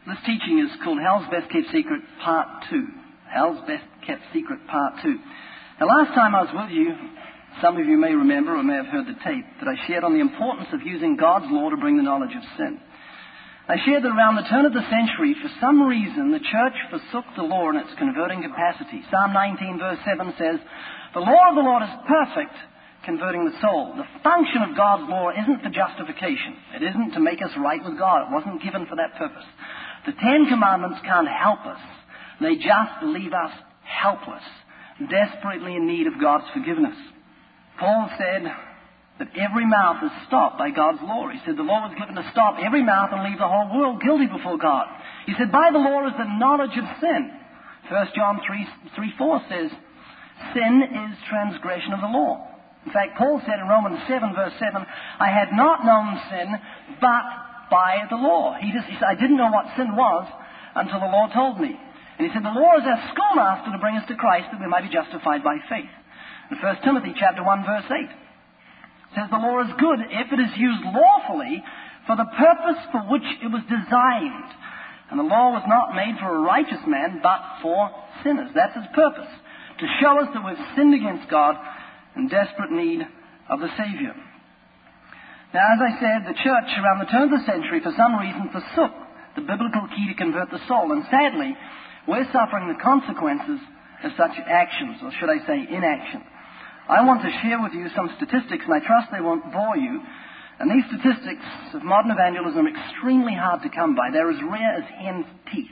This teaching is called Hell's Best Kept Secret Part 2. Hell's Best Kept Secret Part 2. The last time I was with you, some of you may remember or may have heard the tape, that I shared on the importance of using God's law to bring the knowledge of sin. I shared that around the turn of the century, for some reason, the church forsook the law in its converting capacity. Psalm 19 verse 7 says, "The law of the Lord is perfect, converting the soul." The function of God's law isn't for justification. It isn't to make us right with God. It wasn't given for that purpose. The Ten Commandments can't help us. They just leave us helpless, desperately in need of God's forgiveness. Paul said that every mouth is stopped by God's law. He said the law was given to stop every mouth and leave the whole world guilty before God. He said by the law is the knowledge of sin. 1 John 3:4 says, sin is transgression of the law. In fact, Paul said in Romans 7 verse 7, "I had not known sin but by the law." He said, "I didn't know what sin was until the law told me." And he said, the law is our schoolmaster to bring us to Christ that we might be justified by faith. In 1 Timothy chapter 1 verse 8, it says the law is good if it is used lawfully for the purpose for which it was designed. And the law was not made for a righteous man, but for sinners. That's its purpose, to show us that we've sinned against God in desperate need of the Savior. Now, as I said, the church around the turn of the century, for some reason, forsook the biblical key to convert the soul. And sadly, we're suffering the consequences of such actions, or should I say inaction. I want to share with you some statistics, and I trust they won't bore you. And these statistics of modern evangelism are extremely hard to come by. They're as rare as hen's teeth.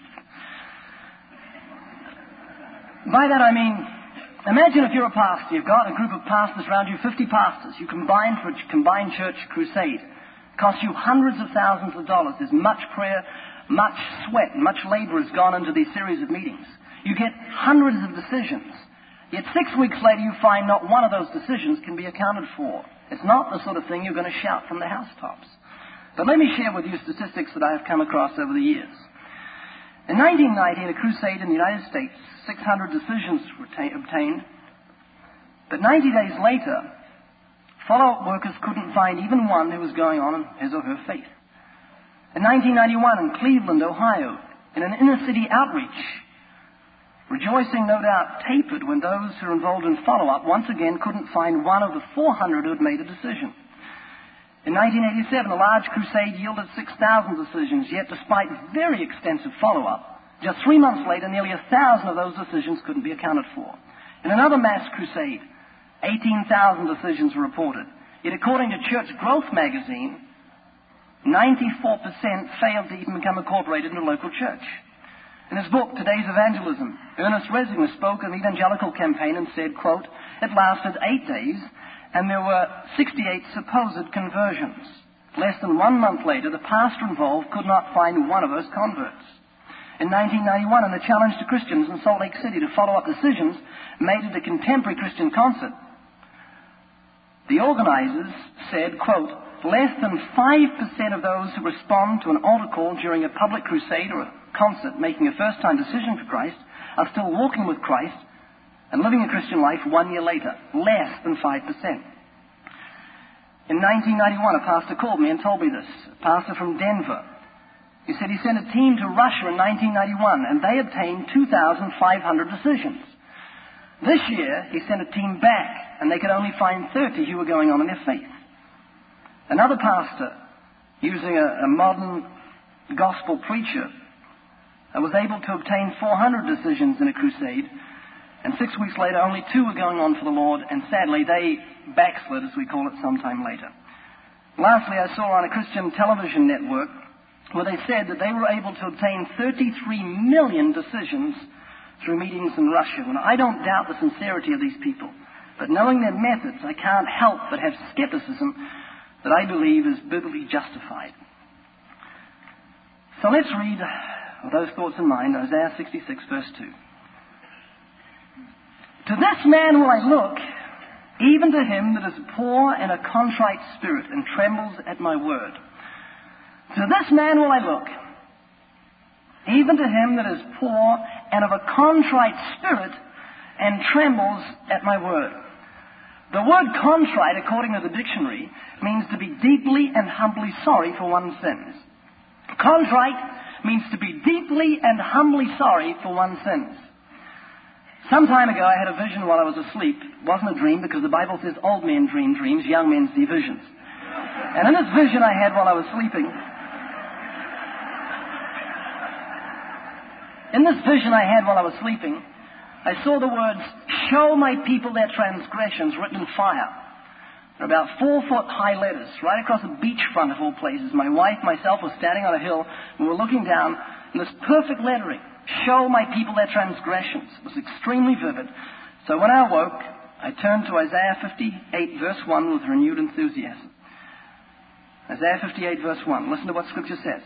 By that I mean, imagine if you're a pastor, you've got a group of pastors around you, 50 pastors. You combine for a combined church crusade. It costs you hundreds of thousands of dollars. There's much prayer, much sweat, much labor has gone into these series of meetings. You get hundreds of decisions. Yet 6 weeks later you find not one of those decisions can be accounted for. It's not the sort of thing you're going to shout from the housetops. But let me share with you statistics that I have come across over the years. In 1990, in a crusade in the United States, 600 decisions were obtained. But 90 days later, follow-up workers couldn't find even one who was going on in his or her faith. In 1991, in Cleveland, Ohio, in an inner-city outreach, rejoicing no doubt tapered when those who were involved in follow-up once again couldn't find one of the 400 who had made a decision. In 1987, a large crusade yielded 6,000 decisions, yet despite very extensive follow-up, just 3 months later, nearly 1,000 of those decisions couldn't be accounted for. In another mass crusade, 18,000 decisions were reported. Yet according to Church Growth magazine, 94% failed to even become incorporated in a local church. In his book, Today's Evangelism, Ernest Resinger spoke of an evangelical campaign and said, quote, "It lasted 8 days, and there were 68 supposed conversions. Less than 1 month later, the pastor involved could not find one of those converts." In 1991, in a challenge to Christians in Salt Lake City to follow up decisions made at a contemporary Christian concert, the organizers said, quote, "Less than 5% of those who respond to an altar call during a public crusade or a concert making a first-time decision for Christ are still walking with Christ and living a Christian life 1 year later. Less than 5%. In 1991, a pastor called me and told me this, a pastor from Denver. He said he sent a team to Russia in 1991, and they obtained 2,500 decisions. This year, he sent a team back, and they could only find 30 who were going on in their faith. Another pastor, using a modern gospel preacher, was able to obtain 400 decisions in a crusade, and 6 weeks later, only 2 were going on for the Lord, and sadly, they backslid, as we call it, sometime later. Lastly, I saw on a Christian television network where they said that they were able to obtain 33 million decisions through meetings in Russia. And I don't doubt the sincerity of these people, but knowing their methods, I can't help but have skepticism that I believe is biblically justified. So let's read, with those thoughts in mind, Isaiah 66, verse 2. "To this man will I look, even to him that is poor and a contrite spirit, and trembles at my word. To this man will I look, even to him that is poor and of a contrite spirit, and trembles at my word." The word contrite, according to the dictionary, means to be deeply and humbly sorry for one's sins. Contrite means to be deeply and humbly sorry for one's sins. Some time ago, I had a vision while I was asleep. It wasn't a dream because the Bible says old men dream dreams, young men see visions. And in this vision I had while I was sleeping, I saw the words, "Show my people their transgressions," written in fire. They're about 4-foot high letters, right across a beachfront of all places. My wife, myself, were standing on a hill, and we were looking down, and this perfect lettering, "Show my people their transgressions." It was extremely vivid. So when I awoke, I turned to Isaiah 58, verse 1 with renewed enthusiasm. Isaiah 58, verse 1. Listen to what Scripture says.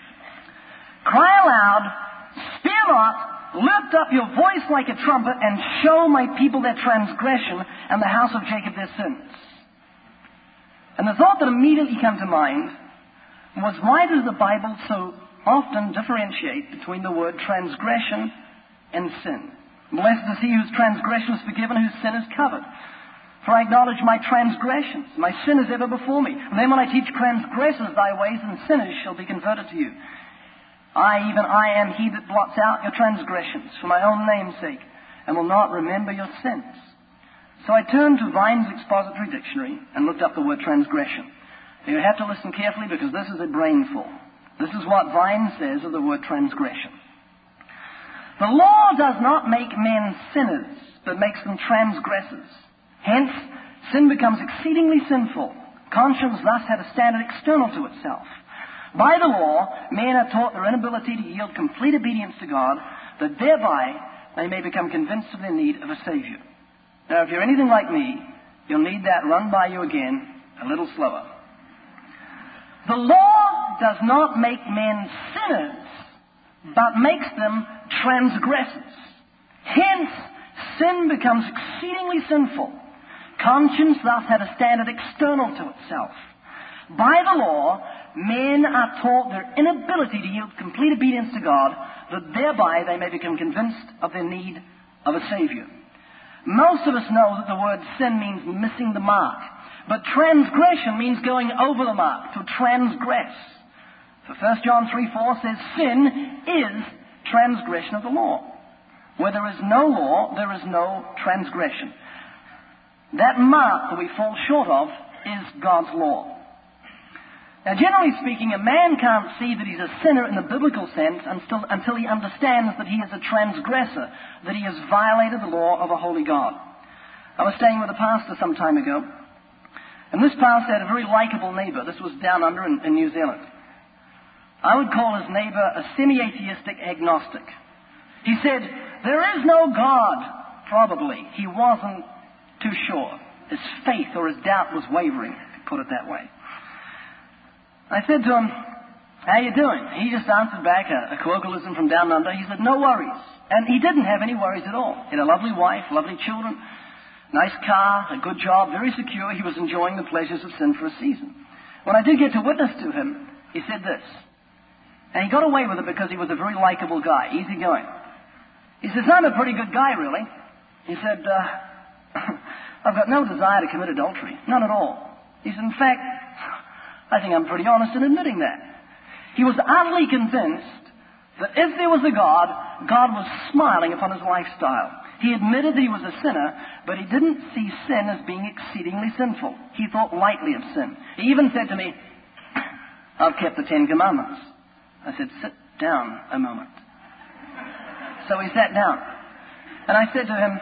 "Cry aloud, spare not, lift up your voice like a trumpet, and show my people their transgression, and the house of Jacob their sins." And the thought that immediately came to mind was, why does the Bible so often differentiate between the word transgression and sin? "Blessed is he whose transgression is forgiven, whose sin is covered. For I acknowledge my transgressions. My sin is ever before me. And then when I teach transgressors thy ways, and sinners shall be converted to you. Even I am he that blots out your transgressions for my own name's sake, and will not remember your sins." So I turned to Vine's Expository Dictionary and looked up the word transgression. You have to listen carefully because this is a brainful. This is what Vine says of the word transgression. "The law does not make men sinners, but makes them transgressors. Hence, sin becomes exceedingly sinful. Conscience thus had a standard external to itself. By the law, men are taught their inability to yield complete obedience to God, that thereby they may become convinced of their need of a Savior." Now, if you're anything like me, you'll need that run by you again a little slower. The law does not make men sinners, but makes them transgressors. Hence, sin becomes exceedingly sinful. Conscience thus had a standard external to itself. By the law, men are taught their inability to yield complete obedience to God, that thereby they may become convinced of their need of a Savior. Most of us know that the word sin means missing the mark, but transgression means going over the mark, to transgress. For 1 John 3:4 says, "Sin is transgression of the law. Where there is no law, there is no transgression." That mark that we fall short of is God's law. Now, generally speaking, a man can't see that he's a sinner in the biblical sense until he understands that he is a transgressor, that he has violated the law of a holy God. I was staying with a pastor some time ago, and this pastor had a very likable neighbor. This was down under in New Zealand. I would call his neighbor a semi-atheistic agnostic. He said, "There is no God." Probably. He wasn't too sure. His faith or his doubt was wavering, to put it that way. I said to him, "How you doing?" He just answered back, a colloquialism from down under. He said, "No worries." And he didn't have any worries at all. He had a lovely wife, lovely children, nice car, a good job, very secure. He was enjoying the pleasures of sin for a season. When I did get to witness to him, he said this. And he got away with it because he was a very likable guy, easygoing. He says, "I'm a pretty good guy, really." He said, "I've got no desire to commit adultery. None at all." He said, "In fact, I think I'm pretty honest in admitting that." He was utterly convinced that if there was a God, God was smiling upon his lifestyle. He admitted that he was a sinner, but he didn't see sin as being exceedingly sinful. He thought lightly of sin. He even said to me, "I've kept the 10 Commandments." I said, "Sit down a moment." So he sat down. And I said to him,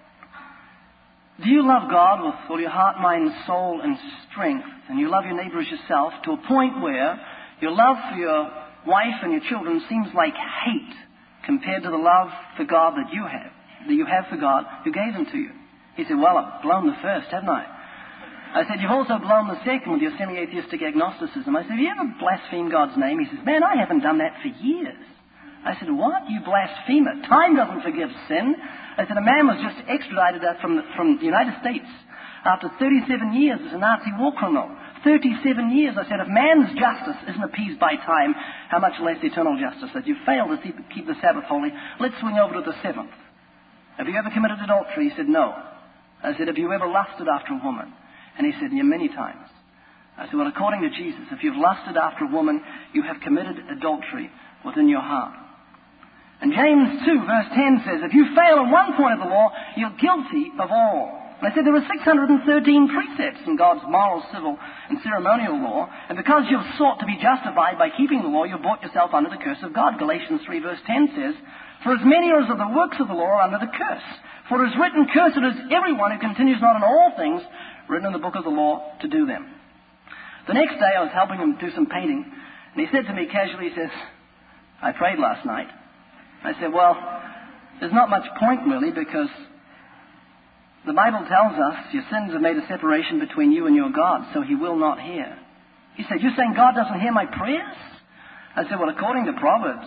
"Do you love God with all your heart, mind, soul, and strength, and you love your neighbor as yourself, to a point where your love for your wife and your children seems like hate compared to the love for God that you have for God who gave them to you?" He said, "Well, I've blown the first, haven't I?" I said, "You've also blown the second with your semi-atheistic agnosticism." I said, "Have you ever blasphemed God's name?" He says, "Man, I haven't done that for years." I said, "What? You blasphemer. Time doesn't forgive sin." I said, "A man was just extradited from the United States after 37 years as a Nazi war criminal. 37 years." I said, "If man's justice isn't appeased by time, how much less eternal justice? That you fail to keep the Sabbath holy. Let's swing over to the 7th. Have you ever committed adultery?" He said, "No." I said, "Have you ever lusted after a woman?" And he said, "Yeah, many times." I said, "Well, according to Jesus, if you've lusted after a woman, you have committed adultery within your heart. And James 2 verse 10 says, if you fail in one point of the law, you're guilty of all. And I said there are 613 precepts in God's moral, civil, and ceremonial law, and because you've sought to be justified by keeping the law, you've brought yourself under the curse of God. Galatians 3 verse 10 says, for as many as are the works of the law are under the curse. For it is written, cursed is everyone who continues not in all things written in the book of the law to do them. The next day I was helping him do some painting, and he said to me casually, he says, I prayed last night. I said, well, there's not much point really, because the Bible tells us your sins have made a separation between you and your God, so he will not hear. He said, you're saying God doesn't hear my prayers? I said, well, according to Proverbs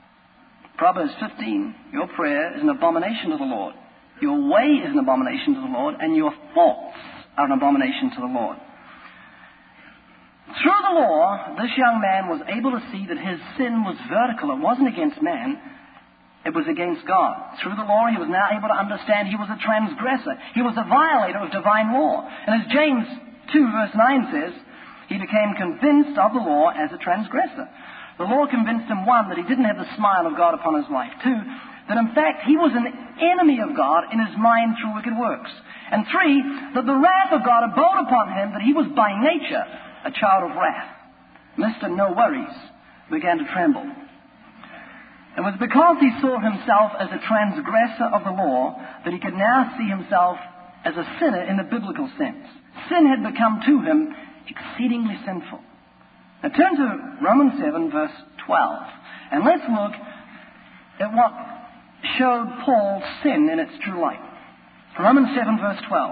15, your prayer is an abomination to the Lord. Your way is an abomination to the Lord, and your thoughts are an abomination to the Lord. Through the law, this young man was able to see that his sin was vertical. It wasn't against man. It was against God. Through the law, he was now able to understand he was a transgressor. He was a violator of divine law. And as James 2 verse 9 says, he became convinced of the law as a transgressor. The law convinced him, one, that he didn't have the smile of God upon his life. Two, that in fact he was an enemy of God in his mind through wicked works. And three, that the wrath of God abode upon him, that he was by nature a child of wrath. Mr. No Worries began to tremble. It was because he saw himself as a transgressor of the law that he could now see himself as a sinner in the biblical sense. Sin had become to him exceedingly sinful. Now turn to Romans 7 verse 12, and let's look at what showed Paul's sin in its true light. Romans 7 verse 12.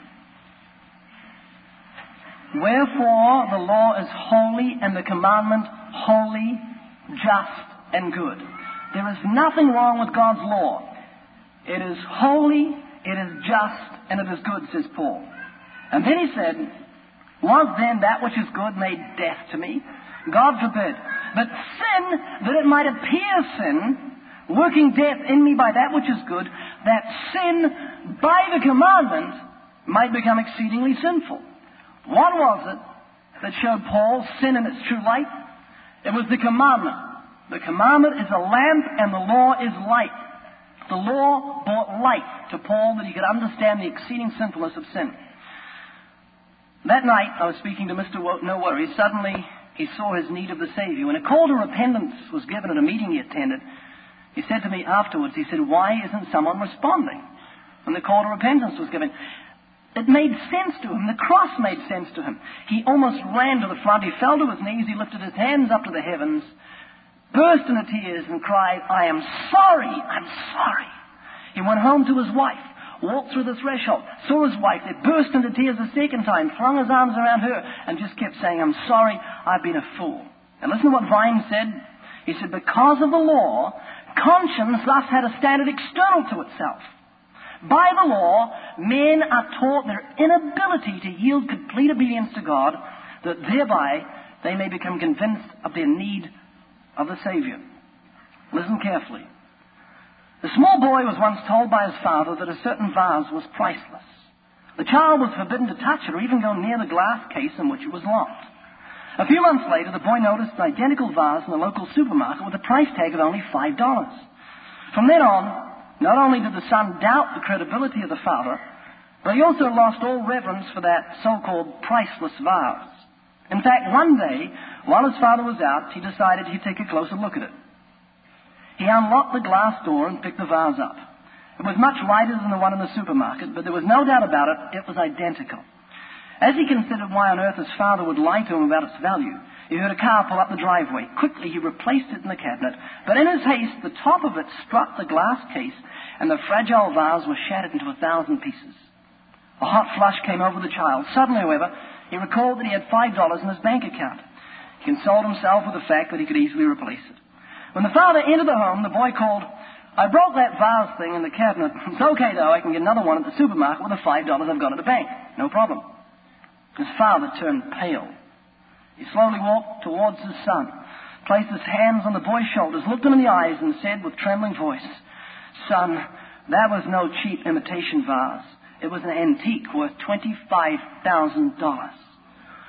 Wherefore the law is holy, and the commandment holy, just, and good. There is nothing wrong with God's law. It is holy, it is just, and it is good, says Paul. And then he said, was then that which is good made death to me? God forbid. But sin, that it might appear sin, working death in me by that which is good, that sin by the commandment might become exceedingly sinful. What was it that showed Paul sin in its true light? It was the commandment. The commandment is a lamp and the law is light. The law brought light to Paul that he could understand the exceeding sinfulness of sin. That night, I was speaking to Mr. No Worries. Suddenly, he saw his need of the Savior. When a call to repentance was given at a meeting he attended, he said to me afterwards, he said, why isn't someone responding when the call to repentance was given? It made sense to him. The cross made sense to him. He almost ran to the front. He fell to his knees. He lifted his hands up to the heavens, burst into tears and cried, I am sorry, I'm sorry. He went home to his wife, walked through the threshold, saw his wife. They burst into tears a second time, flung his arms around her, and just kept saying, I'm sorry, I've been a fool. And listen to what Vine said. He said, because of the law, conscience thus had a standard external to itself. By the law, men are taught their inability to yield complete obedience to God, that thereby they may become convinced of their need of the Savior. Listen carefully. The small boy was once told by his father that a certain vase was priceless. The child was forbidden to touch it or even go near the glass case in which it was locked. A few months later, the boy noticed an identical vase in the local supermarket with a price tag of only $5. From then on, not only did the son doubt the credibility of the father, but he also lost all reverence for that so-called priceless vase. In fact, one day, while his father was out, he decided he'd take a closer look at it. He unlocked the glass door and picked the vase up. It was much lighter than the one in the supermarket, but there was no doubt about it, it was identical. As he considered why on earth his father would lie to him about its value, he heard a car pull up the driveway. Quickly, he replaced it in the cabinet, but in his haste, the top of it struck the glass case, and the fragile vase was shattered into 1,000 pieces. A hot flush came over the child. Suddenly, however, he recalled that he had $5 in his bank account. He consoled himself with the fact that he could easily replace it. When the father entered the home, the boy called, I broke that vase thing in the cabinet. It's okay, though. I can get another one at the supermarket with the $5 I've got at the bank. No problem. His father turned pale. He slowly walked towards his son, placed his hands on the boy's shoulders, looked him in the eyes, and said with trembling voice, Son, that was no cheap imitation vase. It was an antique worth $25,000.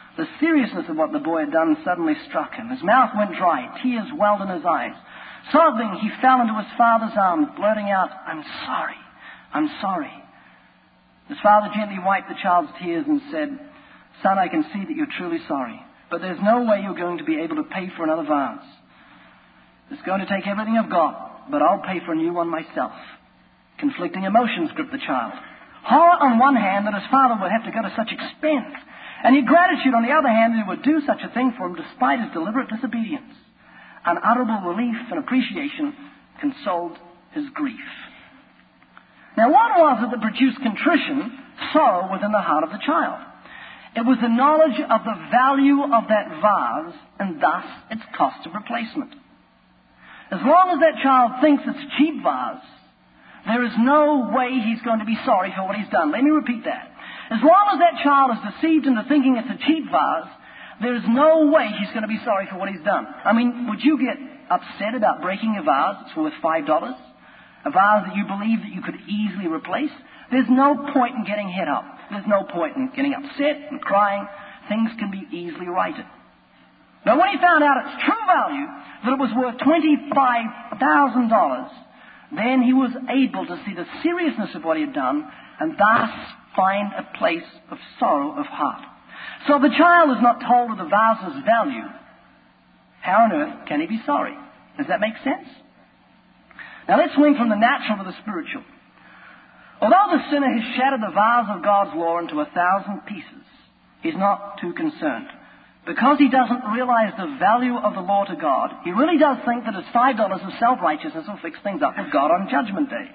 The seriousness of what the boy had done suddenly struck him. His mouth went dry. Tears welled in his eyes. Sobbing, he fell into his father's arms, blurting out, "I'm sorry. I'm sorry." His father gently wiped the child's tears and said, "Son, I can see that you're truly sorry, but there's no way you're going to be able to pay for another vase. It's going to take everything I've got, but I'll pay for a new one myself." Conflicting emotions gripped the child. Horror on one hand that his father would have to go to such expense, and yet gratitude on the other hand that he would do such a thing for him despite his deliberate disobedience. Unutterable relief and appreciation consoled his grief. Now, what was it that produced contrition, sorrow within the heart of the child? It was the knowledge of the value of that vase and thus its cost of replacement. As long as that child thinks it's a cheap vase, there is no way he's going to be sorry for what he's done. Let me repeat that. As long as that child is deceived into thinking it's a cheap vase, there is no way he's going to be sorry for what he's done. I mean, would you get upset about breaking a vase that's worth $5? A vase that you believe that you could easily replace? There's no point in getting head up. There's no point in getting upset and crying. Things can be easily righted. But when he found out its true value, that it was worth $25,000, then he was able to see the seriousness of what he had done and thus find a place of sorrow of heart. So the child is not told of the vase's value. How on earth can he be sorry? Does that make sense? Now let's swing from the natural to the spiritual. Although the sinner has shattered the vase of God's law into 1,000 pieces, he's not too concerned. Because he doesn't realize the value of the law to God, he really does think that his $5 of self-righteousness will fix things up with God on Judgment Day.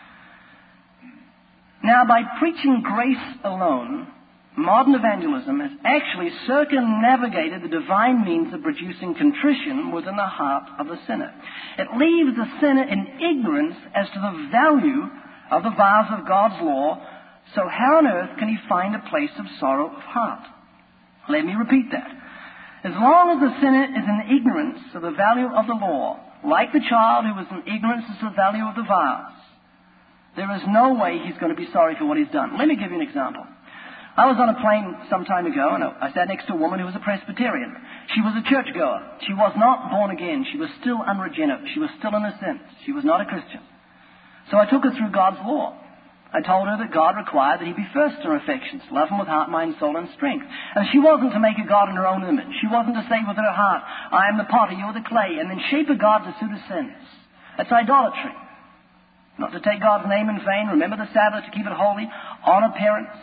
Now, by preaching grace alone, modern evangelism has actually circumnavigated the divine means of producing contrition within the heart of the sinner. It leaves the sinner in ignorance as to the value of the vase of God's law, so how on earth can he find a place of sorrow of heart? Let me repeat that. As long as the sinner is in ignorance of the value of the law, like the child who was in ignorance as to the value of the vase, there is no way he's going to be sorry for what he's done. Let me give you an example. I was on a plane some time ago, and I sat next to a woman who was a Presbyterian. She was a churchgoer. She was not born again. She was still unregenerate. She was still in a sense. She was not a Christian. So I took her through God's law. I told her that God required that he be first in her affections, love him with heart, mind, soul, and strength. And she wasn't to make a God in her own image. She wasn't to say with her heart, "I am the potter, you are the clay," and then shape a God to suit her sins. That's idolatry. Not to take God's name in vain, remember the Sabbath, to keep it holy, honor parents.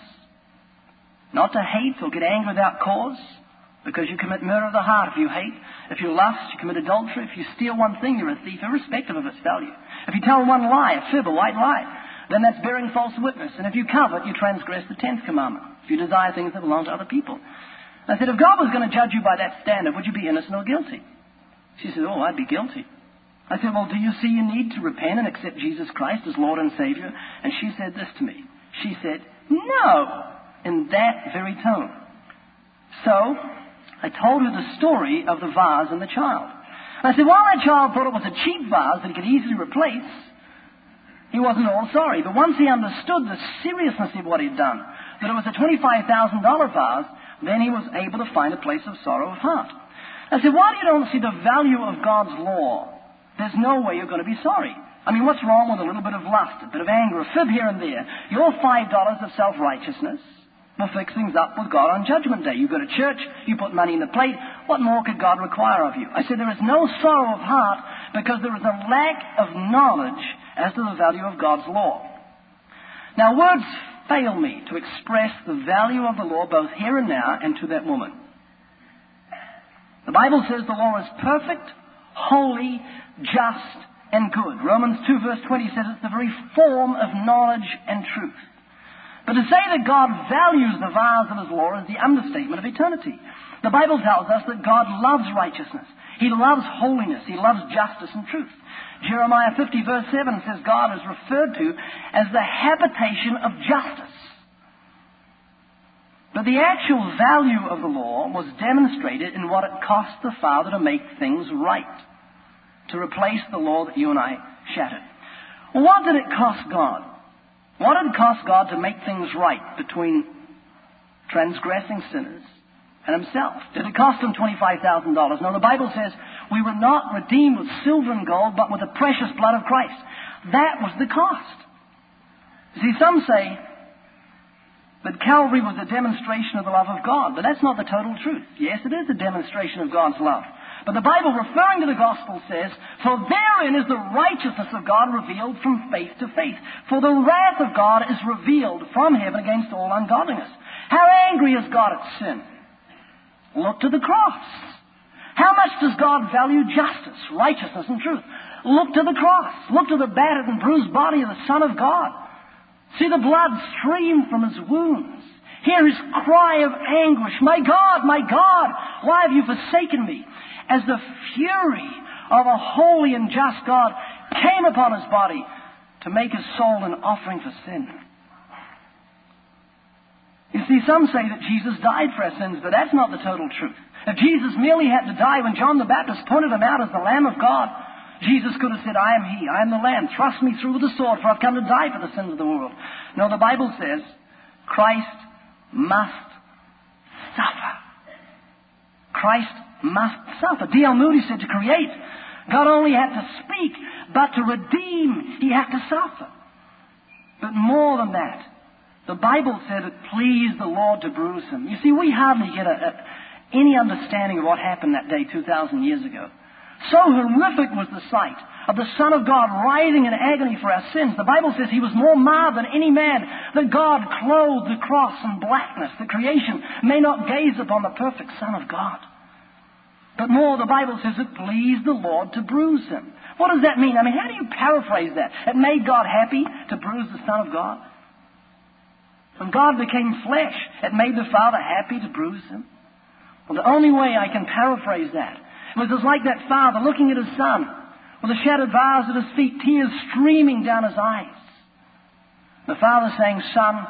Not to hate or get angry without cause, because you commit murder of the heart if you hate. If you lust, you commit adultery. If you steal one thing, you're a thief, irrespective of its value. If you tell one lie, a fib, a white lie, then that's bearing false witness. And if you covet, you transgress the 10th commandment. If you desire things that belong to other people. I said, if God was going to judge you by that standard, would you be innocent or guilty? She said, "Oh, I'd be guilty." I said, "Well, do you see your need to repent and accept Jesus Christ as Lord and Savior?" And she said this to me. She said, "No," in that very tone. So I told her the story of the vase and the child. And I said, while that child thought it was a cheap vase that he could easily replace, he wasn't all sorry. But once he understood the seriousness of what he'd done, that it was a $25,000 vase, then he was able to find a place of sorrow of heart. I said, why do you don't see the value of God's law? There's no way you're going to be sorry. I mean, what's wrong with a little bit of lust, a bit of anger, a fib here and there? Your $5 of self-righteousness will fix things up with God on Judgment Day. You go to church, you put money in the plate. What more could God require of you? I said, there is no sorrow of heart because there is a lack of knowledge as to the value of God's law. Now, words fail me to express the value of the law both here and now and to that woman. The Bible says the law is perfect, holy, just, and good. Romans 2 verse 20 says it's the very form of knowledge and truth. But to say that God values the vase of His law is the understatement of eternity. The Bible tells us that God loves righteousness. He loves holiness. He loves justice and truth. Jeremiah 50 verse 7 says God is referred to as the habitation of justice. But the actual value of the law was demonstrated in what it cost the Father to make things right, to replace the law that you and I shattered. Well, what did it cost God? What did it cost God to make things right between transgressing sinners and himself. Did it cost him $25,000? No, the Bible says we were not redeemed with silver and gold, but with the precious blood of Christ. That was the cost. See, some say that Calvary was a demonstration of the love of God, but that's not the total truth. Yes, it is a demonstration of God's love. But the Bible, referring to the gospel, says, "For therein is the righteousness of God revealed from faith to faith. For the wrath of God is revealed from heaven against all ungodliness." How angry is God at sin? Look to the cross. How much does God value justice, righteousness, and truth? Look to the cross. Look to the battered and bruised body of the Son of God. See the blood stream from his wounds. Hear his cry of anguish, my God, why have you forsaken me?" As the fury of a holy and just God came upon his body to make his soul an offering for sin. You see, some say that Jesus died for our sins, but that's not the total truth. If Jesus merely had to die when John the Baptist pointed him out as the Lamb of God, Jesus could have said, "I am he, I am the Lamb. Thrust me through with the sword, for I've come to die for the sins of the world." No, the Bible says Christ must suffer. Christ must suffer. D.L. Moody said to create, God only had to speak, but to redeem, he had to suffer. But more than that, the Bible said it pleased the Lord to bruise him. You see, we hardly get any understanding of what happened that day 2,000 years ago. So horrific was the sight of the Son of God writhing in agony for our sins. The Bible says he was more marred than any man, that God clothed the cross in blackness, that creation may not gaze upon the perfect Son of God. But more, the Bible says it pleased the Lord to bruise him. What does that mean? I mean, how do you paraphrase that? It made God happy to bruise the Son of God. When God became flesh, it made the Father happy to bruise him. Well, the only way I can paraphrase that was just like that father looking at his son with a shattered vase at his feet, tears streaming down his eyes. The father saying, "Son,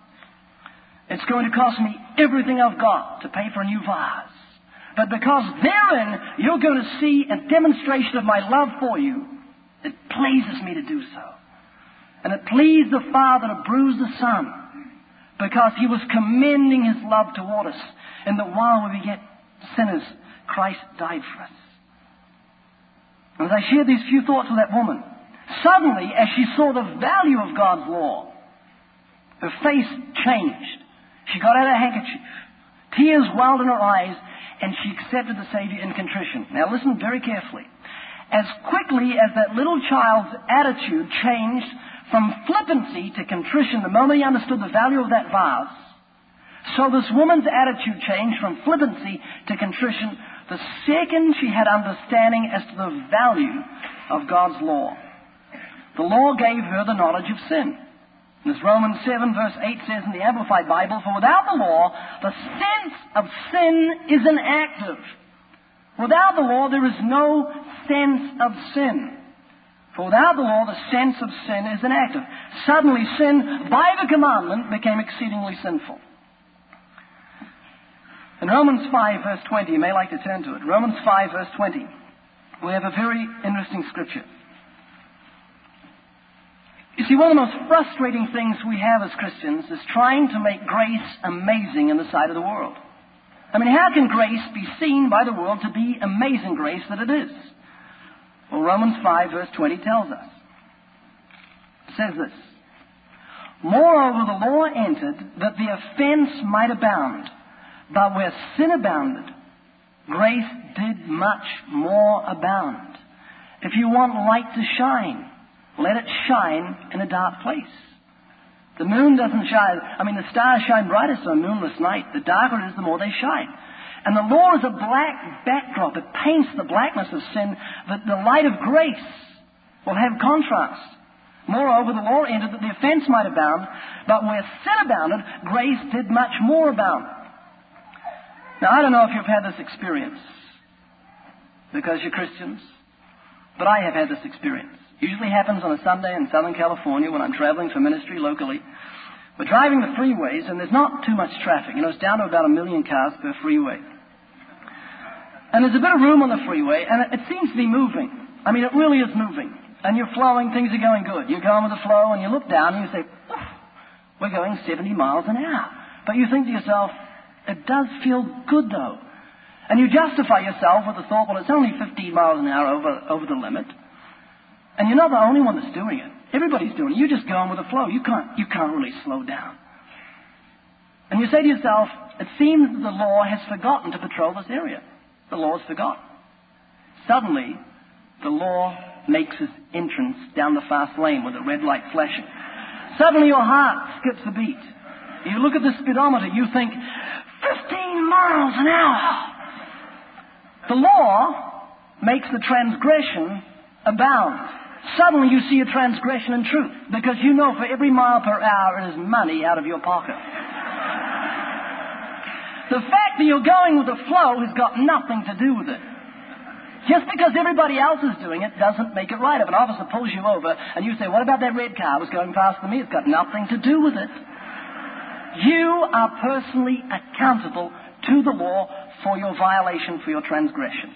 it's going to cost me everything I've got to pay for a new vase. But because therein you're going to see a demonstration of my love for you, it pleases me to do so." And it pleased the Father to bruise the Son, because he was commending his love toward us, and that while we were yet sinners, Christ died for us. And as I shared these few thoughts with that woman, suddenly, as she saw the value of God's law, her face changed. She got out her handkerchief. Tears welled in her eyes, and she accepted the Savior in contrition. Now listen very carefully. As quickly as that little child's attitude changed from flippancy to contrition the moment he understood the value of that vase, so this woman's attitude changed from flippancy to contrition the second she had understanding as to the value of God's law. The law gave her the knowledge of sin. As Romans 7 verse 8 says in the Amplified Bible, "For without the law, the sense of sin is inactive." Without the law, there is no sense of sin. For without the law, the sense of sin is inactive. Suddenly, sin, by the commandment, became exceedingly sinful. In Romans 5 verse 20, you may like to turn to it. Romans 5 verse 20, we have a very interesting scripture. You see, one of the most frustrating things we have as Christians is trying to make grace amazing in the sight of the world. I mean, how can grace be seen by the world to be amazing grace that it is? Well, Romans 5 verse 20 tells us. It says this, "Moreover, the law entered that the offense might abound. But where sin abounded, grace did much more abound. If you want light to shine, let it shine in a dark place." The moon doesn't shine. The stars shine brightest on a moonless night. The darker it is, the more they shine. And the law is a black backdrop. It paints the blackness of sin, that the light of grace will have contrast. Moreover, the law entered that the offense might abound, but where sin abounded, grace did much more abound. Now, I don't know if you've had this experience because you're Christians, but I have had this experience. It usually happens on a Sunday in Southern California when I'm traveling for ministry locally. We're driving the freeways and there's not too much traffic. It's down to about 1 million cars per freeway. And there's a bit of room on the freeway and it seems to be moving. It really is moving. And you're flowing, things are going good. You're going with the flow and you look down and you say, we're going 70 miles an hour. But you think to yourself, It does feel good, though. And you justify yourself with the thought, well, it's only 15 miles an hour over the limit. And you're not the only one that's doing it. Everybody's doing it. You're just going with the flow. You can't really slow down. And you say to yourself, it seems that the law has forgotten to patrol this area. The law has forgotten. Suddenly, the law makes its entrance down the fast lane with a red light flashing. Suddenly your heart skips a beat. You look at the speedometer, you think, 15 miles an hour. The law makes the transgression abound. Suddenly you see a transgression in truth, because you know for every mile per hour it is money out of your pocket. The fact that you're going with the flow has got nothing to do with it. Just because everybody else is doing it doesn't make it right. If an officer pulls you over and you say, what about that red car that was going faster than me? It's got nothing to do with it. You are personally accountable to the law for your violation, for your transgression.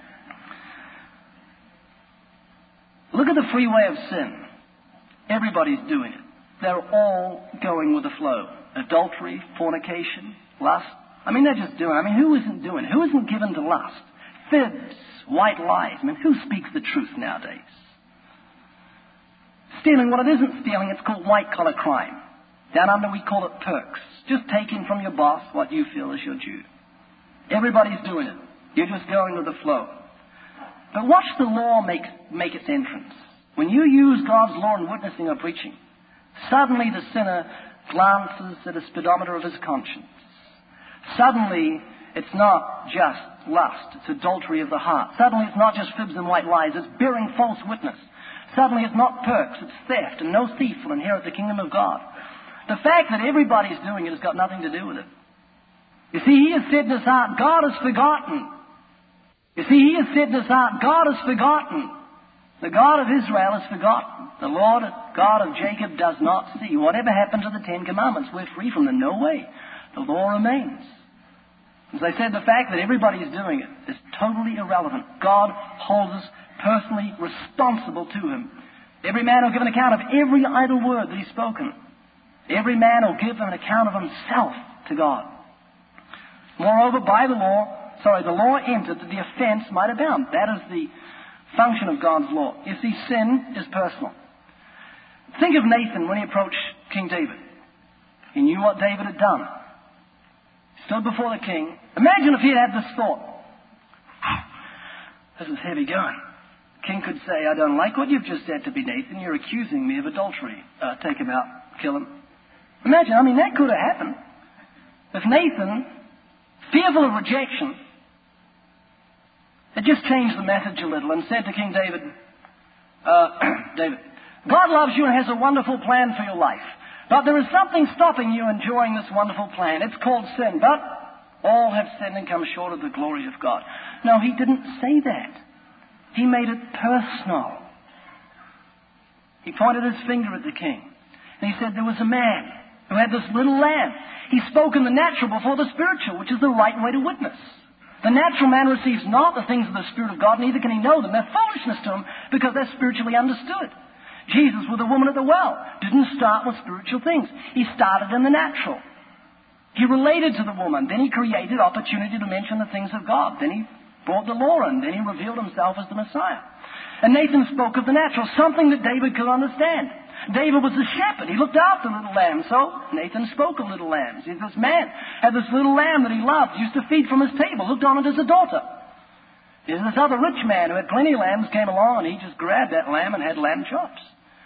Look at the freeway of sin. Everybody's doing it. They're all going with the flow. Adultery, fornication, lust. They're just doing it. Who isn't doing it? Who isn't given to lust? Fibs, white lies. Who speaks the truth nowadays? Stealing, well, it isn't stealing. It's called white-collar crime. Down under we call it perks. Just taking from your boss what you feel is your due. Everybody's doing it. You're just going with the flow. But watch the law make its entrance. When you use God's law in witnessing or preaching, suddenly the sinner glances at a speedometer of his conscience. Suddenly, it's not just lust. It's adultery of the heart. Suddenly, it's not just fibs and white lies. It's bearing false witness. Suddenly, it's not perks. It's theft, and no thief will inherit the kingdom of God. The fact that everybody's doing it has got nothing to do with it. You see, he has said in his heart, God has forgotten. You see, he has said in his heart, God has forgotten. The God of Israel has forgotten. The Lord God of Jacob does not see. Whatever happened to the Ten Commandments, we're free from them. No way. The law remains. As I said, the fact that everybody is doing it is totally irrelevant. God holds us personally responsible to him. Every man will give an account of every idle word that he's spoken. Every man will give an account of himself to God. Moreover, by the law entered that the offense might abound. That is the function of God's law. You see, sin is personal. Think of Nathan when he approached King David. He knew what David had done. Stood before the king. Imagine if he had this thought. This is heavy going. The king could say, I don't like what you've just said to me, Nathan. You're accusing me of adultery. Take him out. Kill him. Imagine, that could have happened. If Nathan, fearful of rejection, had just changed the message a little and said to King David, David, God loves you and has a wonderful plan for your life. But there is something stopping you enjoying this wonderful plan. It's called sin. But all have sinned and come short of the glory of God. No, he didn't say that. He made it personal. He pointed his finger at the king. And he said there was a man who had this little lamb. He spoke in the natural before the spiritual, which is the right way to witness. The natural man receives not the things of the Spirit of God, neither can he know them. They're foolishness to him because they're spiritually understood. Jesus, with the woman at the well, didn't start with spiritual things. He started in the natural. He related to the woman. Then he created opportunity to mention the things of God. Then he brought the law in. Then he revealed himself as the Messiah. And Nathan spoke of the natural, something that David could understand. David was a shepherd. He looked after little lambs. So Nathan spoke of little lambs. This man had this little lamb that he loved, used to feed from his table, looked on it as a daughter. This other rich man who had plenty of lambs came along and he just grabbed that lamb and had lamb chops.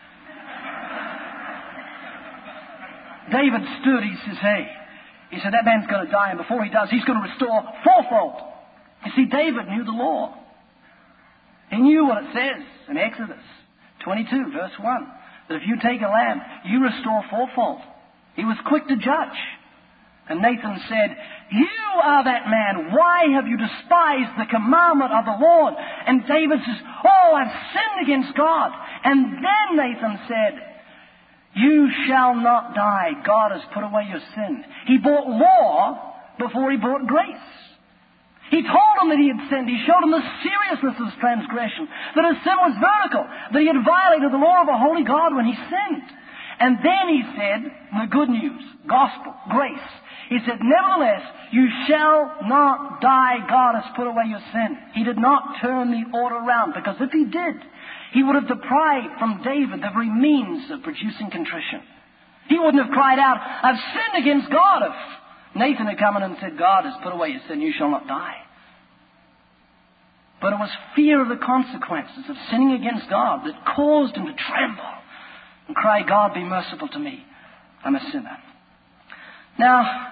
David stood, he said, that man's going to die, and before he does, he's going to restore fourfold. You see, David knew the law. He knew what it says in Exodus 22, verse 1, that if you take a lamb, you restore fourfold. He was quick to judge. And Nathan said, you are that man. Why have you despised the commandment of the Lord? And David says, I've sinned against God. And then Nathan said, you shall not die. God has put away your sin. He brought law before he brought grace. He told him that he had sinned. He showed him the seriousness of his transgression, that his sin was vertical, that he had violated the law of a holy God when he sinned. And then he said, the good news, gospel, grace. He said, nevertheless, you shall not die. God has put away your sin. He did not turn the order around, because if he did, he would have deprived from David the very means of producing contrition. He wouldn't have cried out, I've sinned against God, if Nathan had come in and said, God has put away your sin, you shall not die. But it was fear of the consequences of sinning against God that caused him to tremble and cry, God, be merciful to me. I'm a sinner. Now,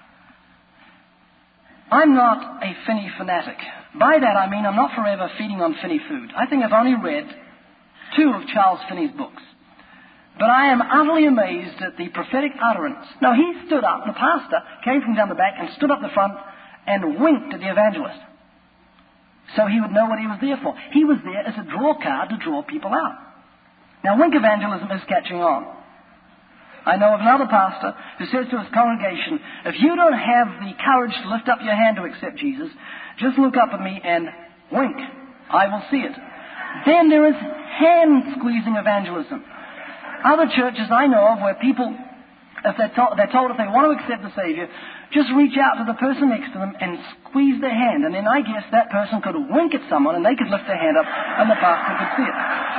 I'm not a Finney fanatic. By that I mean I'm not forever feeding on Finney food. I think I've only read 2 of Charles Finney's books. But I am utterly amazed at the prophetic utterance. Now, he stood up, the pastor came from down the back and stood up the front and winked at the evangelist, so he would know what he was there for. He was there as a draw card to draw people out. Now, wink evangelism is catching on. I know of another pastor who says to his congregation, if you don't have the courage to lift up your hand to accept Jesus, just look up at me and wink. I will see it. Then there is hand-squeezing evangelism. Other churches I know of where people, if they're told if they want to accept the Savior, just reach out to the person next to them and squeeze their hand. And then I guess that person could wink at someone and they could lift their hand up and the pastor could see it.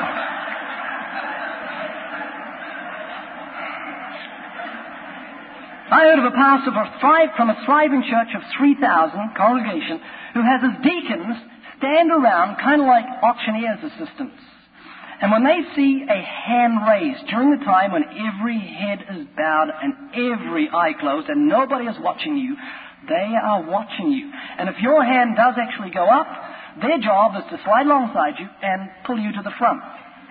I heard of a pastor from a thriving church of 3,000 congregation who has his deacons stand around kind of like auctioneer's assistants. And when they see a hand raised during the time when every head is bowed and every eye closed and nobody is watching you, they are watching you. And if your hand does actually go up, their job is to slide alongside you and pull you to the front.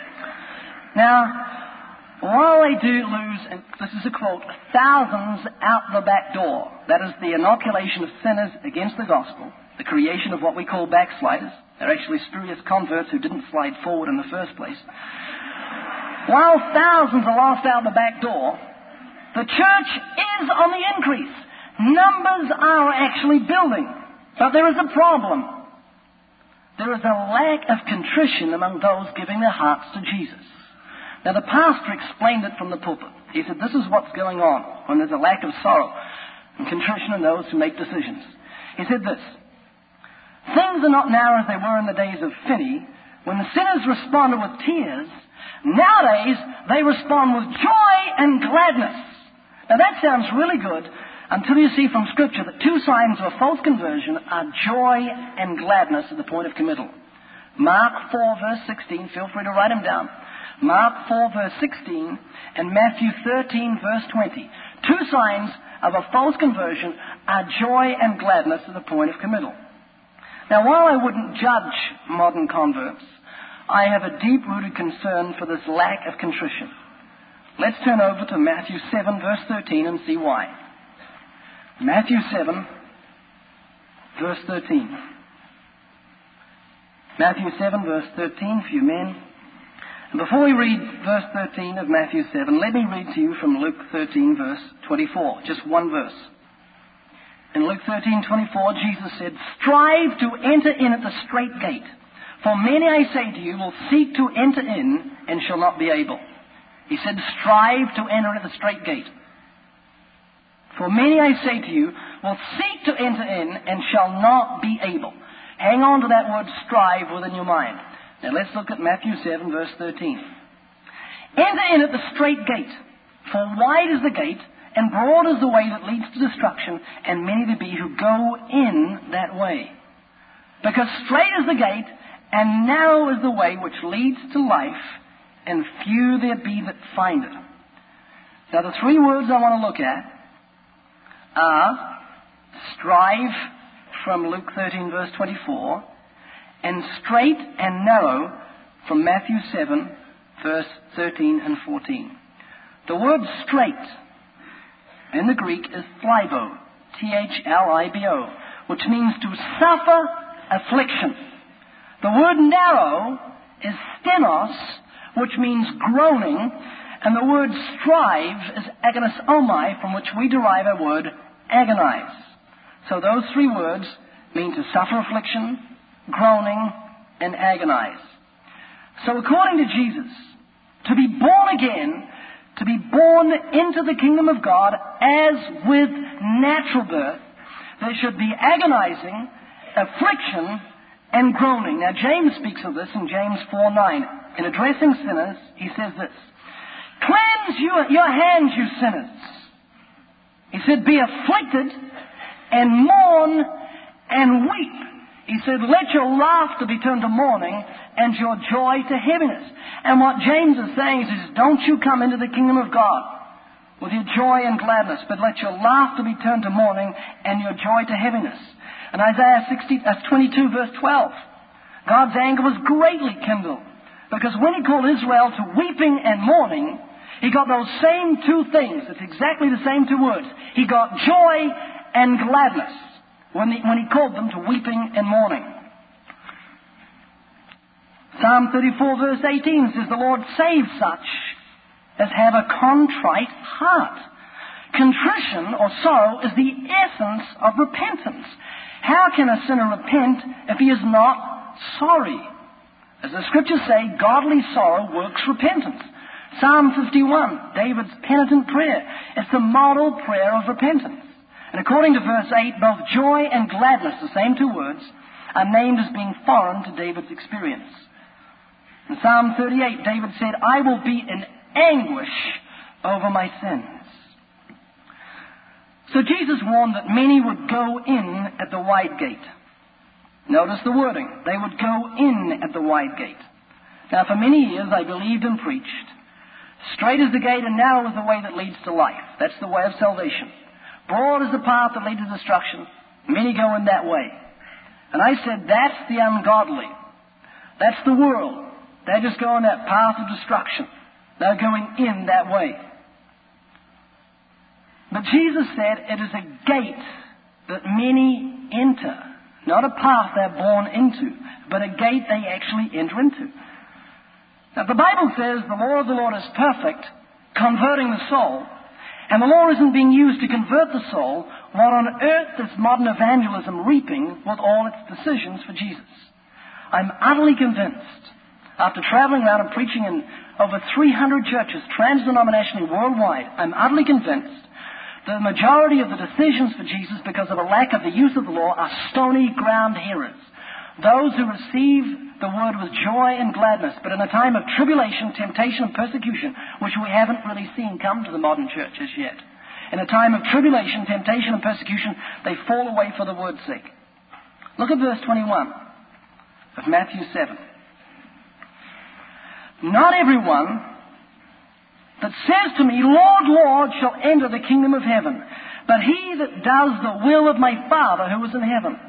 Now, while they do lose, and this is a quote, thousands out the back door, that is the inoculation of sinners against the gospel, the creation of what we call backsliders. They're actually spurious converts who didn't slide forward in the first place. While thousands are lost out the back door, the church is on the increase. Numbers are actually building. But there is a problem. There is a lack of contrition among those giving their hearts to Jesus. Now, the pastor explained it from the pulpit. He said, this is what's going on when there's a lack of sorrow and contrition in those who make decisions. He said this, things are not now as they were in the days of Finney, when the sinners responded with tears. Nowadays, they respond with joy and gladness. Now, that sounds really good until you see from Scripture that 2 signs of a false conversion are joy and gladness at the point of committal. Mark 4, verse 16, feel free to write them down. Mark 4, verse 16, and Matthew 13, verse 20. 2 signs of a false conversion are joy and gladness at the point of committal. Now, while I wouldn't judge modern converts, I have a deep-rooted concern for this lack of contrition. Let's turn over to Matthew 7, verse 13, and see why. Matthew 7, verse 13. Matthew 7, verse 13, for you men. And before we read verse 13 of Matthew 7, let me read to you from Luke 13, verse 24, just one verse. In Luke 13:24, Jesus said, strive to enter in at the strait gate. For many, I say to you, will seek to enter in and shall not be able. He said, strive to enter at the strait gate. For many, I say to you, will seek to enter in and shall not be able. Hang on to that word strive within your mind. Now let's look at Matthew 7, verse 13. Enter in at the strait gate. For wide is the gate, and broad is the way that leads to destruction, and many there be who go in that way. Because straight is the gate, and narrow is the way which leads to life, and few there be that find it. Now the 3 words I want to look at are strive from Luke 13, verse 24, and straight and narrow from Matthew 7, verse 13 and 14. The word straight in the Greek is thlibo, Thlibo, which means to suffer affliction. The word narrow is stenos, which means groaning, and the word strive is agonisomai, from which we derive our word agonize. So those 3 words mean to suffer affliction, groaning, and agonize. So according to Jesus, to be born again, to be born into the kingdom of God as with natural birth, there should be agonizing, affliction, and groaning. Now, James speaks of this in James 4:9. In addressing sinners, he says this, "Cleanse your hands, you sinners." He said, "Be afflicted and mourn and weep." He said, "Let your laughter be turned to mourning and your joy to heaviness." And what James is saying is, don't you come into the kingdom of God with your joy and gladness, but let your laughter be turned to mourning and your joy to heaviness. In Isaiah 22 verse 12, God's anger was greatly kindled, because when He called Israel to weeping and mourning, He got those same two things. It's exactly the same two words. He got joy and gladness when He called them to weeping and mourning. Psalm 34 verse 18 says, "The Lord saves such as have a contrite heart." Contrition or sorrow is the essence of repentance. How can a sinner repent if he is not sorry? As the Scriptures say, godly sorrow works repentance. Psalm 51, David's penitent prayer, is the model prayer of repentance. And according to verse 8, both joy and gladness, the same two words, are named as being foreign to David's experience. In Psalm 38, David said, "I will be in anguish over my sins." So Jesus warned that many would go in at the wide gate. Notice the wording. They would go in at the wide gate. Now, for many years I believed and preached, "Straight is the gate and narrow is the way that leads to life." That's the way of salvation. "Broad is the path that leads to destruction. Many go in that way." And I said, that's the ungodly. That's the world. They just go on that path of destruction. They're going in that way. But Jesus said it is a gate that many enter. Not a path they're born into, but a gate they actually enter into. Now, the Bible says the law of the Lord is perfect, converting the soul. And the law isn't being used to convert the soul. What on earth is modern evangelism reaping with all its decisions for Jesus? I'm utterly convinced, after traveling around and preaching in over 300 churches, trans-denominationally worldwide, I'm utterly convinced the majority of the decisions for Jesus, because of a lack of the use of the law, are stony ground hearers. Those who receive the word with joy and gladness, but in a time of tribulation, temptation, and persecution, which we haven't really seen come to the modern church as yet. In a time of tribulation, temptation, and persecution, they fall away for the word's sake. Look at verse 21 of Matthew 7. "Not everyone that says to me, 'Lord, Lord,' shall enter the kingdom of heaven, but he that does the will of my Father who is in heaven."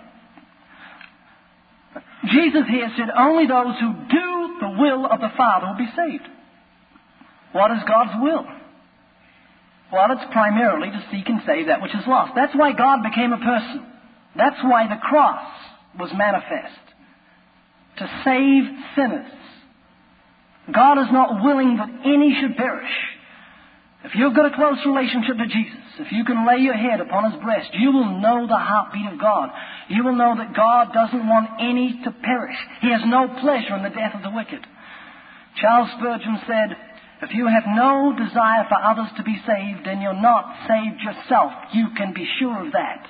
Jesus here said only those who do the will of the Father will be saved. What is God's will? Well, it's primarily to seek and save that which is lost. That's why God became a person. That's why the cross was manifest. To save sinners. God is not willing that any should perish. If you've got a close relationship to Jesus, if you can lay your head upon His breast, you will know the heartbeat of God. You will know that God doesn't want any to perish. He has no pleasure in the death of the wicked. Charles Spurgeon said, "If you have no desire for others to be saved, then you're not saved yourself. You can be sure of that."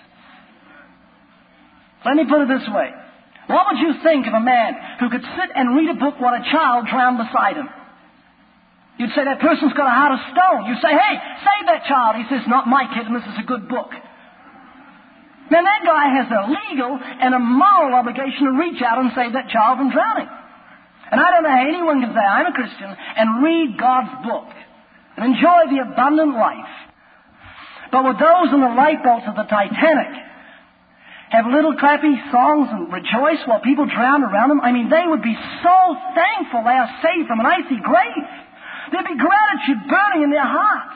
Let me put it this way. What would you think of a man who could sit and read a book while a child drowned beside him? You'd say, that person's got a heart of stone. You say, "Hey, save that child." He says, "Not my kid, and this is a good book." Now, that guy has a legal and a moral obligation to reach out and save that child from drowning. And I don't know how anyone can say, "I'm a Christian," and read God's book and enjoy the abundant life. But with those in the lifeboats of the Titanic, have little clappy songs and rejoice while people drown around them, I mean, they would be so thankful they are saved from an icy grave. There'd be gratitude burning in their hearts.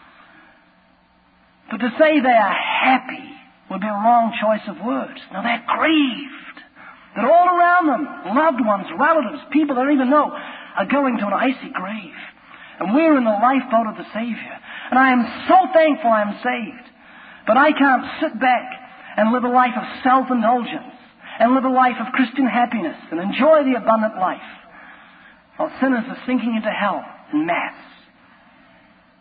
But to say they are happy would be a wrong choice of words. Now, they're grieved that all around them, loved ones, relatives, people they don't even know, are going to an icy grave. And we're in the lifeboat of the Savior. And I am so thankful I am saved. But I can't sit back and live a life of self-indulgence and live a life of Christian happiness and enjoy the abundant life while sinners are sinking into hell in mass.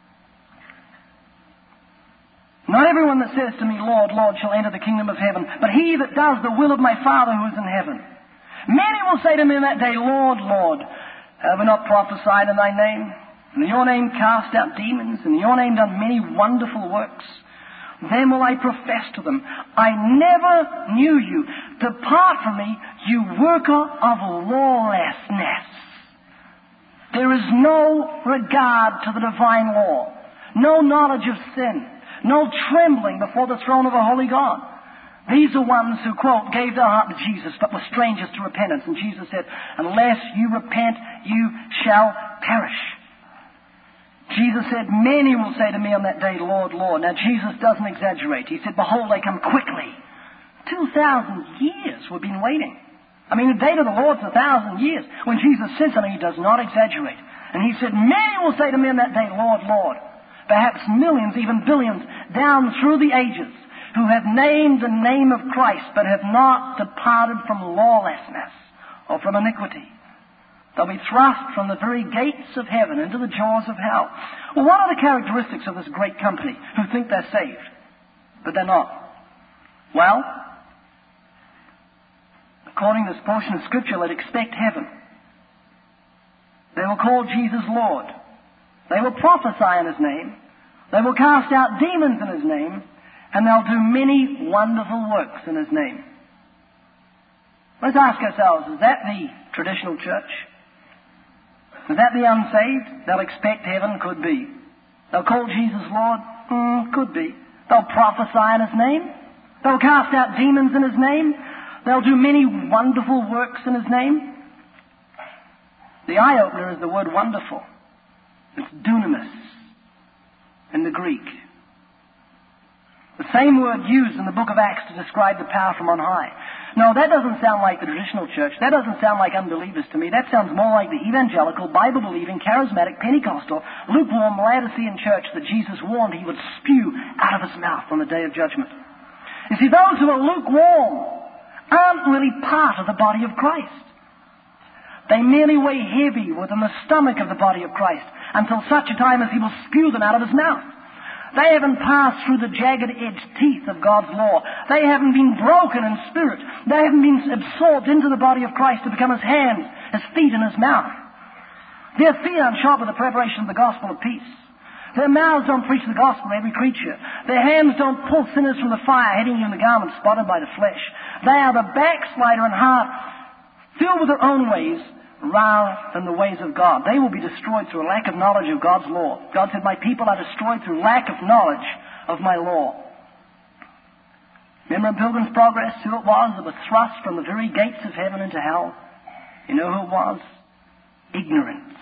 Not everyone that says to me, Lord, Lord, shall enter the kingdom of heaven, but he that does the will of my Father who is in heaven. Many will say to me in that day, Lord, Lord, have we not prophesied in thy name? And in your name cast out demons, and in your name done many wonderful works? Then will I profess to them, I never knew you. Depart from me, you worker of lawlessness. There is no regard to the divine law, no knowledge of sin, no trembling before the throne of a holy God. These are ones who, quote, gave their heart to Jesus, but were strangers to repentance. And Jesus said, unless you repent, you shall perish. Jesus said, many will say to me on that day, Lord, Lord. Now, Jesus doesn't exaggerate. He said, behold, I come quickly. 2,000 years we've been waiting. I mean, the date of the Lord's 1,000 years. When Jesus says something, He does not exaggerate. And He said, many will say to me on that day, Lord, Lord. Perhaps millions, even billions, down through the ages, who have named the name of Christ, but have not departed from lawlessness or from iniquity. They'll be thrust from the very gates of heaven into the jaws of hell. Well, what are the characteristics of this great company who think they're saved, but they're not? Well, according to this portion of Scripture, they'd expect heaven. They will call Jesus Lord. They will prophesy in His name. They will cast out demons in His name. And they'll do many wonderful works in His name. Let's ask ourselves, is that the traditional church? Is that the unsaved? They'll expect heaven? Could be. They'll call Jesus Lord? Could be. They'll prophesy in His name. They'll cast out demons in His name. They'll do many wonderful works in His name. The eye-opener is the word wonderful. It's dunamis in the Greek. The same word used in the book of Acts to describe the power from on high. No, that doesn't sound like the traditional church. That doesn't sound like unbelievers to me. That sounds more like the evangelical, Bible-believing, charismatic, Pentecostal, lukewarm, Laodicean church that Jesus warned He would spew out of His mouth on the day of judgment. You see, those who are lukewarm aren't really part of the body of Christ. They merely weigh heavy within the stomach of the body of Christ until such a time as He will spew them out of His mouth. They haven't passed through the jagged-edged teeth of God's law. They haven't been broken in spirit. They haven't been absorbed into the body of Christ to become His hands, His feet, and His mouth. Their feet aren't sharp with the preparation of the gospel of peace. Their mouths don't preach the gospel to every creature. Their hands don't pull sinners from the fire, heading you in the garment spotted by the flesh. They are the backslider in heart, filled with their own ways, rather than the ways of God. They will be destroyed through a lack of knowledge of God's law. God said, my people are destroyed through lack of knowledge of my law. Remember in Pilgrim's Progress who it was that was thrust from the very gates of heaven into hell? You know who it was? Ignorance.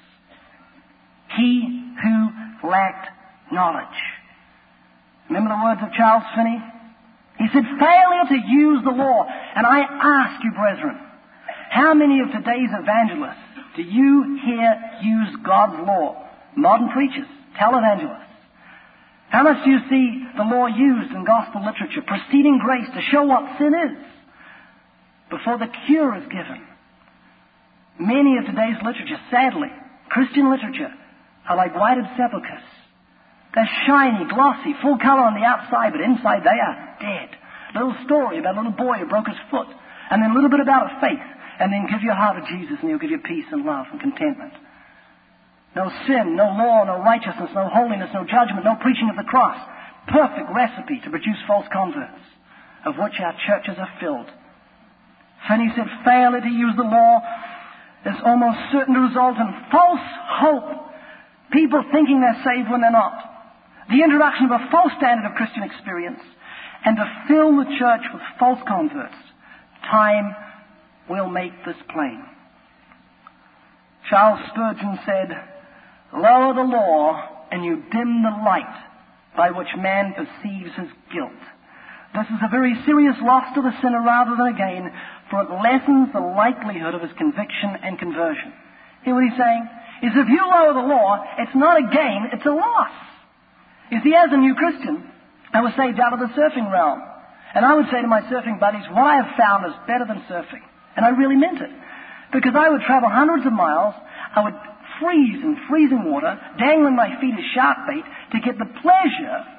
He who lacked knowledge. Remember the words of Charles Finney? He said, failure to use the law. And I ask you, brethren, how many of today's evangelists do you hear use God's law? Modern preachers, televangelists. How much do you see the law used in gospel literature, preceding grace to show what sin is before the cure is given? Many of today's literature, sadly, Christian literature, are like whited sepulchres. They're shiny, glossy, full color on the outside, but inside they are dead. A little story about a little boy who broke his foot, and then a little bit about a faith. And then give your heart to Jesus, and He'll give you peace and love and contentment. No sin, no law, no righteousness, no holiness, no judgment, no preaching of the cross. Perfect recipe to produce false converts, of which our churches are filled. Finney said, failure to use the law is almost certain to result in false hope. People thinking they're saved when they're not. The introduction of a false standard of Christian experience, and to fill the church with false converts. Time will make this plain. Charles Spurgeon said, lower the law and you dim the light by which man perceives his guilt. This is a very serious loss to the sinner rather than a gain, for it lessens the likelihood of his conviction and conversion. Hear what he's saying? Is if you lower the law, it's not a gain, it's a loss. You see, as a new Christian, I was saved out of the surfing realm. And I would say to my surfing buddies, what I have found is better than surfing. And I really meant it. Because I would travel hundreds of miles, I would freeze in freezing water, dangling my feet as shark bait, to get the pleasure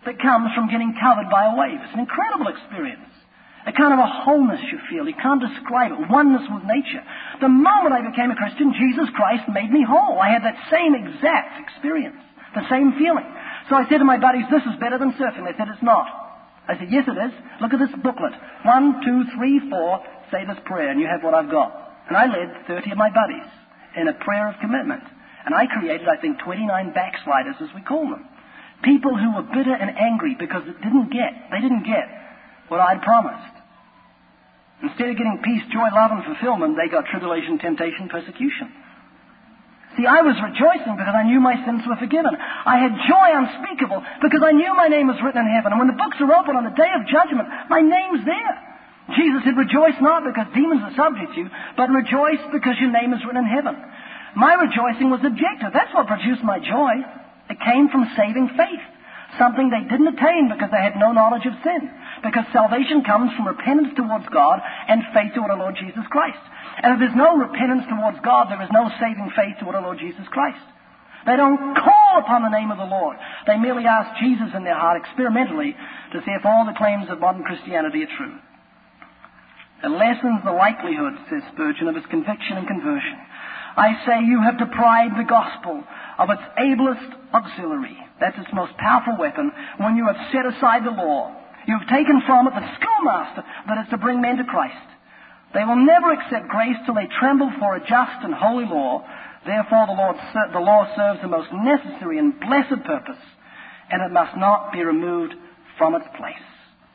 that comes from getting covered by a wave. It's an incredible experience. A kind of a wholeness you feel. You can't describe it. Oneness with nature. The moment I became a Christian, Jesus Christ made me whole. I had that same exact experience. The same feeling. So I said to my buddies, this is better than surfing. They said, it's not. I said, yes it is. Look at this booklet. 1, 2, 3, 4, say this prayer and you have what I've got. And I led 30 of my buddies in a prayer of commitment. And I created, I think, 29 backsliders, as we call them. People who were bitter and angry because they didn't get what I'd promised. Instead of getting peace, joy, love, and fulfillment, they got tribulation, temptation, persecution. See, I was rejoicing because I knew my sins were forgiven. I had joy unspeakable because I knew my name was written in heaven. And when the books are open on the day of judgment, my name's there. Jesus said, rejoice not because demons are subject to you, but rejoice because your name is written in heaven. My rejoicing was objective. That's what produced my joy. It came from saving faith. Something they didn't attain because they had no knowledge of sin. Because salvation comes from repentance towards God and faith toward our Lord Jesus Christ. And if there's no repentance towards God, there is no saving faith toward our Lord Jesus Christ. They don't call upon the name of the Lord. They merely ask Jesus in their heart experimentally to see if all the claims of modern Christianity are true. It lessens the likelihood, says Spurgeon, of its conviction and conversion. I say you have deprived the gospel of its ablest auxiliary. That's its most powerful weapon when you have set aside the law. You have taken from it the schoolmaster that is to bring men to Christ. They will never accept grace till they tremble for a just and holy law. Therefore the law serves the most necessary and blessed purpose, and it must not be removed from its place.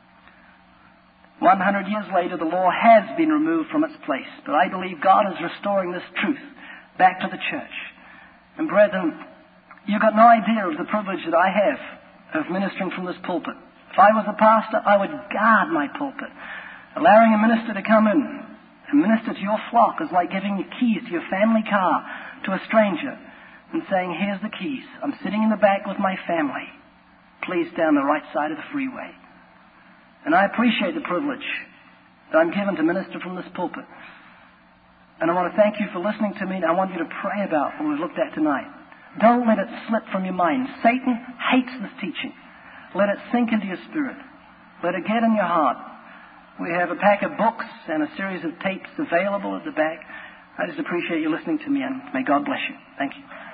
100 years later, the law has been removed from its place, but I believe God is restoring this truth back to the church. And brethren, you've got no idea of the privilege that I have of ministering from this pulpit. If I was a pastor, I would guard my pulpit. Allowing a minister to come in and minister to your flock is like giving the keys to your family car to a stranger and saying, here's the keys. I'm sitting in the back with my family. Please stay on the right side of the freeway. And I appreciate the privilege that I'm given to minister from this pulpit. And I want to thank you for listening to me, and I want you to pray about what we've looked at tonight. Don't let it slip from your mind. Satan hates this teaching. Let it sink into your spirit. Let it get in your heart. We have a pack of books and a series of tapes available at the back. I just appreciate you listening to me, and may God bless you. Thank you.